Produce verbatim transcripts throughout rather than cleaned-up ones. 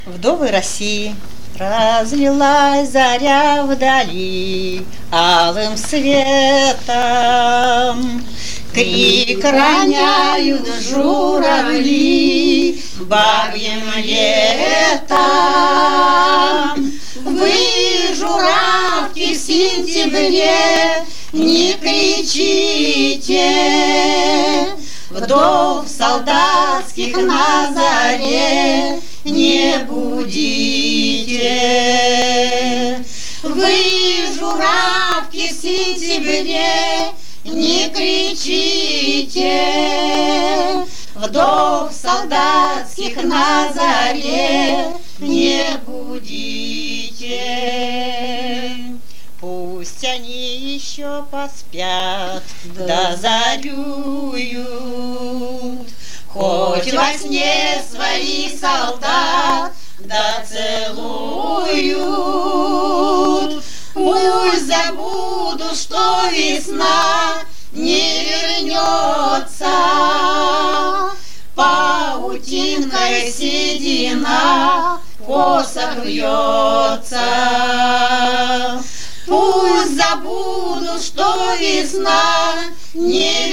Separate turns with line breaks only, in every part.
Вдовы России разлилась заря вдали алым светом. Крик роняют журавли бабьим летом. Вы, журавки, в сентябре не кричите, вдов солдатских на заре не будите. Вы, журавки, в сентябре не кричите, вдов солдатских на заре не будите. Пусть они еще поспят, да зарюют, хоть во сне своих солдат да целуют. Пусть забудут, что весна не вернется, паутинкой седина косо вьется. Пусть забудут, что весна не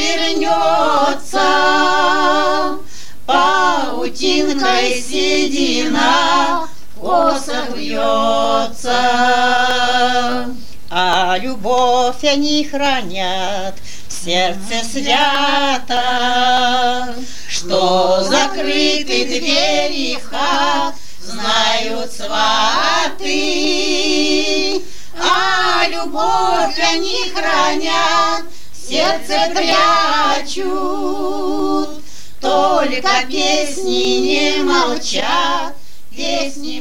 вернется, паутинкой седина косо вьется. А любовь они хранят в сердце свято, что закрыты двери хат знают сваты. А любовь они хранят, в сердце прячут, только песни не молчат, песни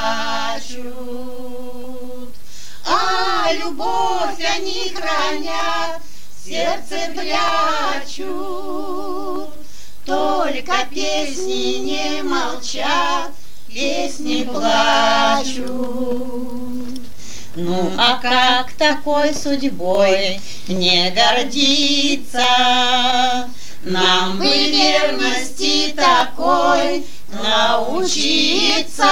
плачут. А любовь они хранят, в сердце прячут, только песни не молчат, песни плачут. Ну а как такой судьбой не гордиться? Нам бы верности такой научиться.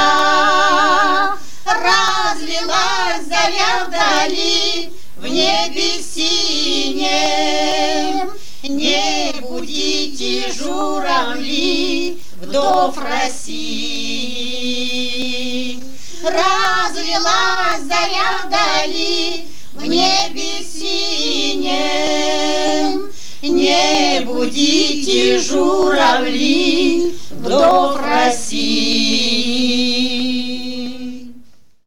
Разлилась заря вдали в небе синем. Не будите, журавли, вдов России. Разлилась заря вдали в небе синем. Не будите, журавли, вдов России.